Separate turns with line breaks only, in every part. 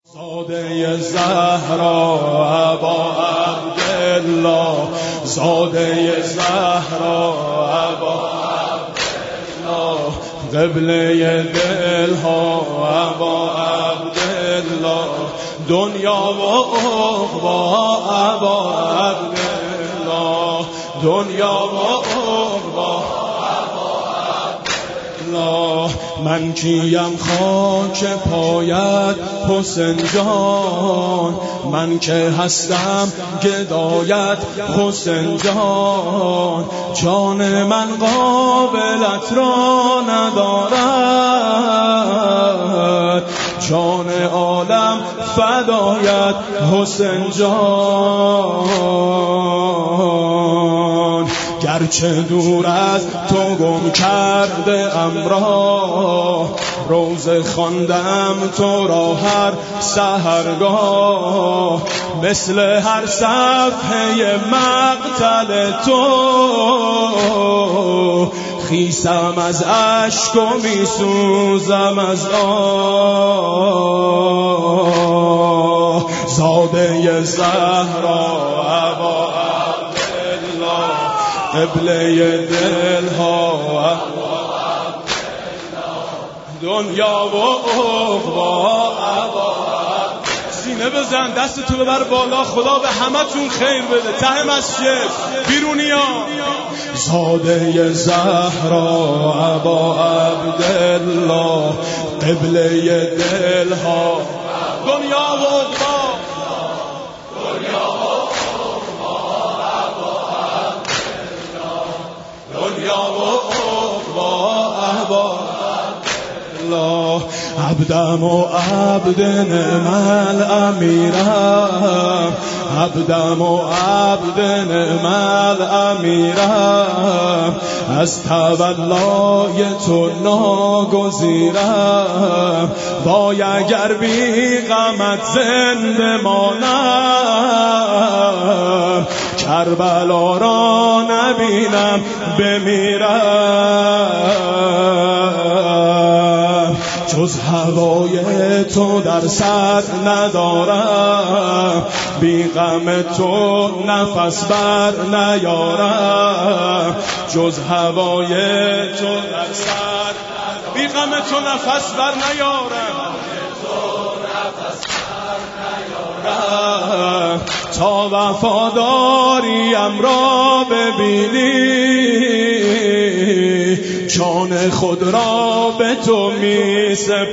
زاده زهرا ابا عبدالله، زاده زهرا ابا عبدالله، قبله دلها ابا عبدالله، دنیا و عقبا ابا عبدالله، دنیا و عقبا. من کیم خاک پایت حسین جان، من که هستم گدایت حسین جان، جان من قابلت را ندارد، جان عالم فدایت حسین جان. گرچه دور از تو گم کرده امرا، روزه خواندم تو را هر سحرگاه، مثل هر صفحه مقتل تو خیسم از اشک و میسوزم از آه. زاده زهرا ابا عبدالله، قبله دلها دنیا و عقبا. سینه بزن، دستتو ببر بالا، خدا به همتون خیر بده. ته مسجد بیرونیا. زاده زهرا ابا عبدالله، قبله دلها دنیا و عقبا. عبدم و عبد نعم الامیرم، عبدم و عبد نعم الامیرم، از تولای تو ناگزیرم، وای اگر بی غمت زنده مانم، کربلا را نبینم بمیرم. جز هوای تو در سر ندارم، بی غم تو نفس بر نیارم، جز هوای تو در سر بی غم تو نفس بر نیارم، تا وفاداریم را ببینی، جان خود را به تو می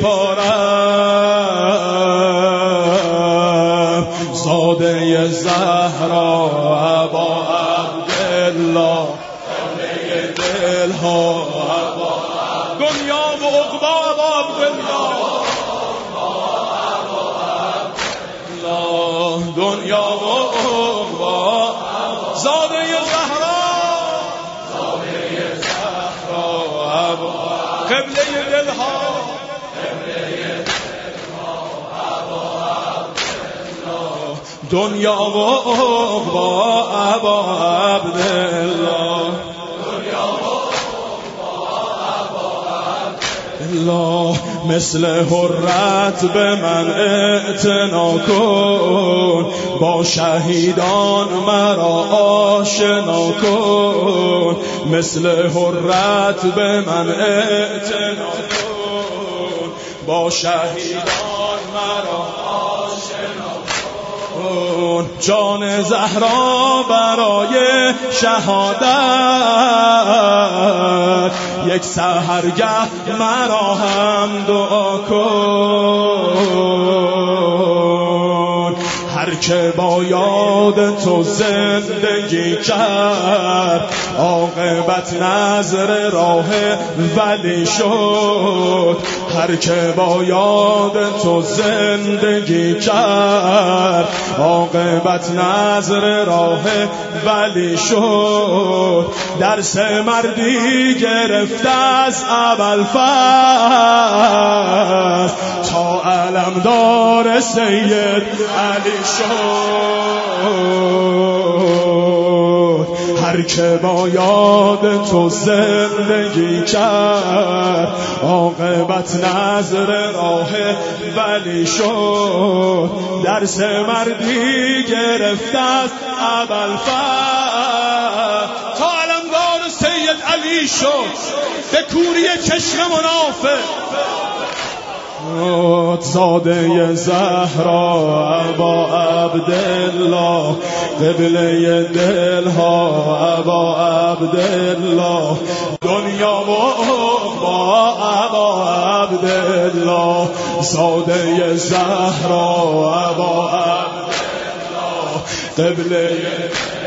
سپارم. زاده زهرا ابا عبدالله، قبله دلها دنیا و عقبا ابا عبدالله، دنیا و عقبا. زاده زهرا قبله دلها دنیا و عقبا ابا عبدالله، الله. مثل حرت به من اعتنا کن، با شهیدان مرا آشنا کن، مثل حرت به من اعتنا کن، با شهیدان مرا آشنا کن. جان زهرا برای شهادت، یک سحرگه مرا هم دعا کن. هر که با یاد تو زندگی کرد، عاقبت نظر راه ولی شد. هر که با یاد تو زندگی کرد، عاقبت نظر راه ولی شد. درس مردی گرفت از ابوالفضل، تا علمدار سید علی شد. هر هر که با یاد تو زندگی کرد عاقبت نظر راه ولی شد، درس مردی گرفت از ابوالفضل تا علمدار سید علی شد به کوری چشم منافق. زاده زهرا ابا عبدالله قبله دلها ابا عبدالله، دنیا و با ابا عبدالله. زاده زهرا ابا عبدالله قبله